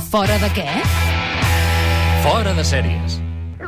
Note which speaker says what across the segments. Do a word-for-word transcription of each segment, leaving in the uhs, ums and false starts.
Speaker 1: Fora de què?
Speaker 2: Fora de sèries.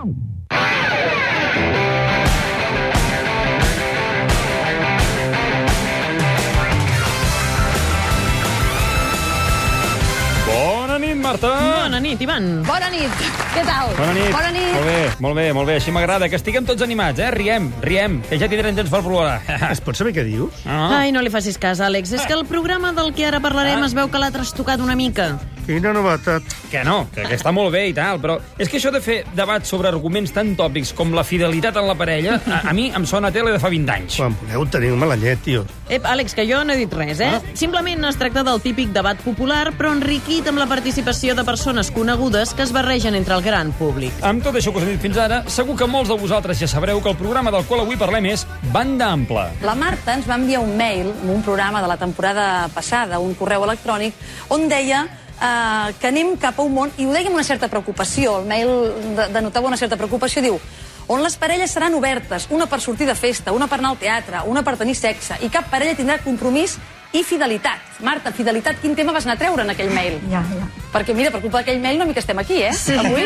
Speaker 3: Bona nit, Marta!
Speaker 4: Bona nit, Ivan.
Speaker 1: Bona nit. Què tal?
Speaker 3: Bona nit.
Speaker 1: Bona nit.
Speaker 3: Molt bé, molt bé, molt bé. Així m'agrada, que estiguem tots animats, eh? Riem, riem, que ja tindrem temps per plorar.
Speaker 5: Es pot saber què dius?
Speaker 3: Ah.
Speaker 4: Ai, no li facis cas, Àlex. És que el programa del que ara parlarem es veu que l'ha trastocat una mica.
Speaker 5: Quina novetat.
Speaker 3: Que no, que, que està molt bé i tal, però és que això de fer debats sobre arguments tan tòpics com la fidelitat en la parella, a, a mi em sona a tele de fa vint anys.
Speaker 5: Quan voleu teniu-me la llet, tio.
Speaker 4: Ep, Àlex, que jo no he dit res, eh?
Speaker 3: Ah.
Speaker 4: Simplement es tracta del típic debat popular, però enriquit amb la participació de persones conegudes que es barregen entre el gran públic.
Speaker 3: Amb tot això que us he dit fins ara, segur que molts de vosaltres ja sabreu que el programa del qual avui parlem és Banda Ampla.
Speaker 6: La Marta ens va enviar un mail amb un programa de la temporada passada, un correu electrònic, on deia eh, que anem cap a un món, i ho deia amb una certa preocupació, el mail de, denotava una certa preocupació, diu, on les parelles seran obertes, una per sortir de festa, una per anar al teatre, una per tenir sexe, i cap parella tindrà compromís i fidelitat. Marta, fidelitat, quin tema vas anar a treure en aquell mail?
Speaker 7: Ja, ja.
Speaker 6: Perquè, mira, per culpa d'aquell mail una mica estem aquí, eh?
Speaker 7: Sí.
Speaker 6: Avui.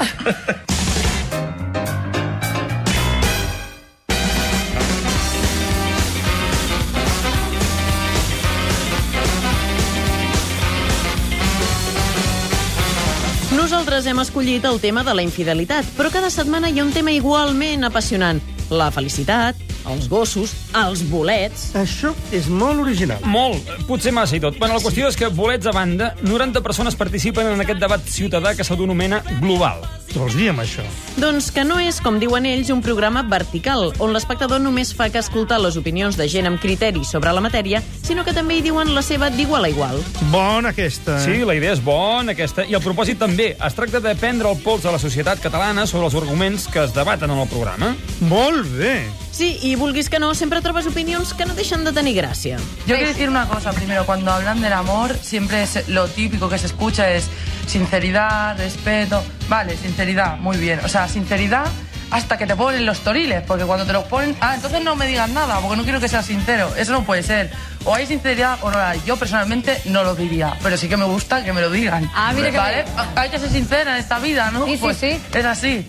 Speaker 4: Nosaltres hem escollit el tema de la infidelitat, però cada setmana hi ha un tema igualment apassionant. La felicitat, els gossos, els bolets...
Speaker 5: Això és molt original.
Speaker 3: Molt, potser massa i tot. Bueno, la qüestió és que, bolets a banda, noranta persones participen en aquest debat ciutadà que s'anomena global.
Speaker 5: Què vols dir amb això?
Speaker 4: Doncs que no és, com diuen ells, un programa vertical, on l'espectador només fa que escoltar les opinions de gent amb criteri sobre la matèria, sinó que també hi diuen la seva d'igual a igual.
Speaker 5: Bona aquesta.
Speaker 3: Sí, la idea és bona, aquesta, i el propòsit també. Es tracta de prendre el pols de la societat catalana sobre els arguments que es debaten en el programa.
Speaker 5: Molt bé.
Speaker 4: Sí, i vulguis que no, sempre trobes opinions que no deixen de tenir gràcia.
Speaker 8: Yo quiero decir una cosa primero, cuando hablan del amor, siempre es lo típico que se escucha es sinceridad, respeto. Vale, sinceridad, muy bien. O sea, sinceridad hasta que te ponen los toriles, porque cuando te los ponen... Ah, entonces no me digas nada, porque no quiero que seas sincero. Eso no puede ser. O hay sinceridad o no la hay. Yo personalmente no lo diría, pero sí que me gusta que me lo digan.
Speaker 6: Ah, mira que
Speaker 8: ¿Vale?
Speaker 6: bien.
Speaker 8: Hay que ser sincera en esta vida, ¿no?
Speaker 6: Sí, sí,
Speaker 8: Pues
Speaker 6: sí.
Speaker 8: es así.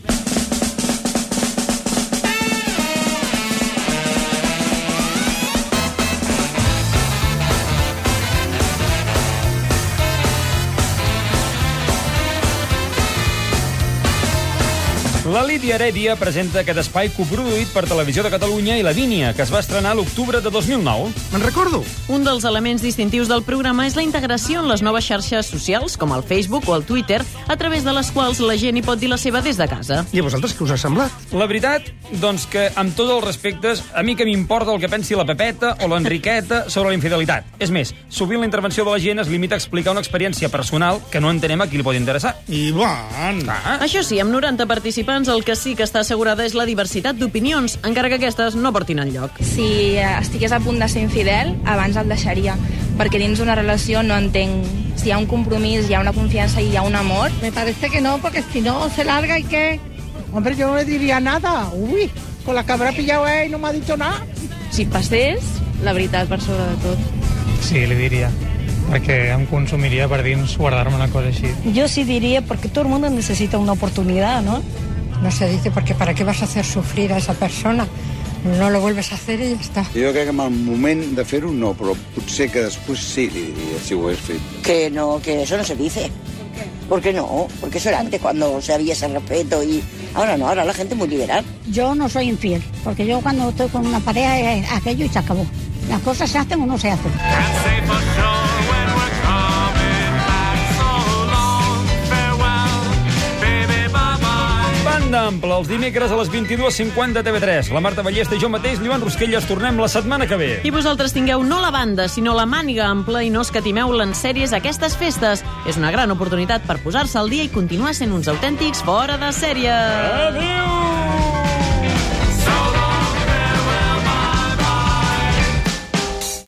Speaker 3: La Lídia Heredia presenta aquest espai coproduït per Televisió de Catalunya i La Vínia, que es va estrenar a l'octubre de dos mil nou.
Speaker 5: Me'n recordo.
Speaker 4: Un dels elements distintius del programa és la integració en les noves xarxes socials, com el Facebook o el Twitter, a través de les quals la gent hi pot dir la seva des de casa.
Speaker 5: I a vosaltres què us ha semblat?
Speaker 3: La veritat, doncs que, amb tots els respectes, a mi que m'importa el que pensi la Pepeta o l'Enriqueta sobre la infidelitat. És més, sovint la intervenció de la gent es limita a explicar una experiència personal que no entenem a qui li pot interessar.
Speaker 5: I bon.
Speaker 3: Ah,
Speaker 4: Això sí, amb noranta participants el que sí que està assegurada és la diversitat d'opinions, encara que aquestes no portin enlloc.
Speaker 7: Si estigués a punt de ser infidel, abans el deixaria, perquè dins d'una relació no entenc si hi ha un compromís, hi ha una confiança i hi ha un amor.
Speaker 9: Me parece que no, porque si no se larga y qué. Hombre, yo no le diría nada. Uy, con la que habrá pillado él y no me ha dicho nada.
Speaker 7: Si passés, la veritat per sobre de tot.
Speaker 10: Sí, li diria, perquè em consumiria per dins guardar-me una cosa així.
Speaker 9: Yo sí diría, porque todo el mundo necesita una oportunidad, ¿no? No se dice porque ¿para qué vas a hacer sufrir a esa persona? No lo vuelves a hacer y ya está.
Speaker 11: Jo crec que en el moment de fer-ho no, però potser que després sí, li diria, si ho hagués fet.
Speaker 12: Que no, que eso no se dice. ¿Por qué no? Porque eso era antes cuando se había ese respeto y ahora no, ahora la gente es muy liberal.
Speaker 9: Yo no soy infiel, porque yo cuando estoy con una pareja es aquello y se acabó. Las cosas se hacen o no se hacen.
Speaker 3: Banda Ampla, els dimecres a les vint-i-dues cinquanta a T V tres. La Marta Ballesta i jo mateix, Lluan Rosquelles, tornem la setmana que ve.
Speaker 4: I vosaltres tingueu no la banda, sinó la màniga ampla i no escatimeu l'ensèries aquestes festes. És una gran oportunitat per posar-se al dia i continuar sent uns autèntics fora de sèrie.
Speaker 3: Adéu!